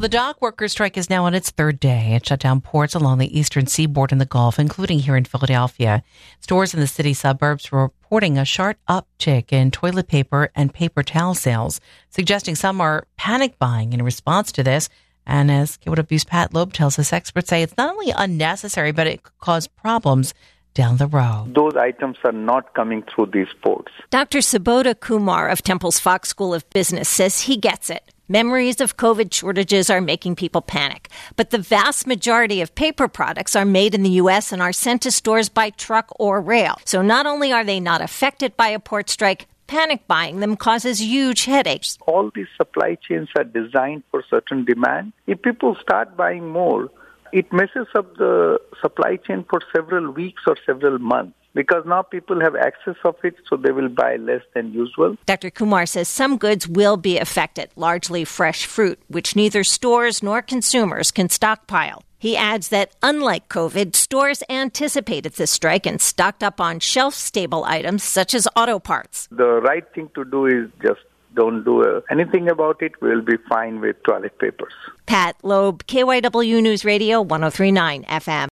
The dock workers' strike is now on its third day. It shut down ports along the eastern seaboard and the Gulf, including here in Philadelphia. Stores in the city suburbs were reporting a sharp uptick in toilet paper and paper towel sales, suggesting some are panic buying in response to this. And as KYW's Pat Loeb tells us, experts say it's not only unnecessary, but it could cause problems down the road. Those items are not coming through these ports. Dr. Subodha Kumar of Temple's Fox School of Business says he gets it. Memories of COVID shortages are making people panic. But the vast majority of paper products are made in the U.S. and are sent to stores by truck or rail. So not only are they not affected by a port strike, panic buying them causes huge headaches. All these supply chains are designed for certain demand. If people start buying more, it messes up the supply chain for several weeks or several months. Because now people have access of it, so they will buy less than usual. Dr. Kumar says some goods will be affected, largely fresh fruit, which neither stores nor consumers can stockpile. He adds that, unlike COVID, stores anticipated this strike and stocked up on shelf-stable items such as auto parts. The right thing to do is just don't do anything about it. We'll be fine with toilet papers. Pat Loeb, KYW News Radio 103.9 FM.